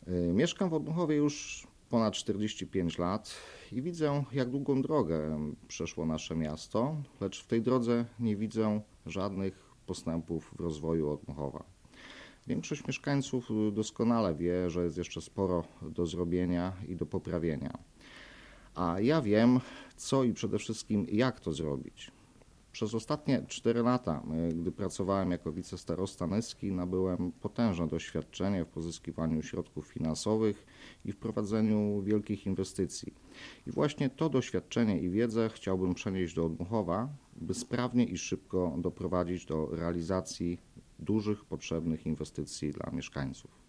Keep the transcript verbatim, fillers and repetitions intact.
Y, Mieszkam w Odmuchowie już ponad czterdzieści pięć lat i widzę, jak długą drogę przeszło nasze miasto, lecz w tej drodze nie widzę żadnych postępów w rozwoju Odmuchowa. Większość mieszkańców doskonale wie, że jest jeszcze sporo do zrobienia i do poprawienia. A ja wiem, co i przede wszystkim jak to zrobić. Przez ostatnie cztery lata, y, gdy pracowałem jako wicestarosta Nyski, nabyłem potężne doświadczenie w pozyskiwaniu środków finansowych i w prowadzeniu wielkich inwestycji. I właśnie to doświadczenie i wiedzę chciałbym przenieść do Odmuchowa, by sprawnie i szybko doprowadzić do realizacji dużych, potrzebnych inwestycji dla mieszkańców.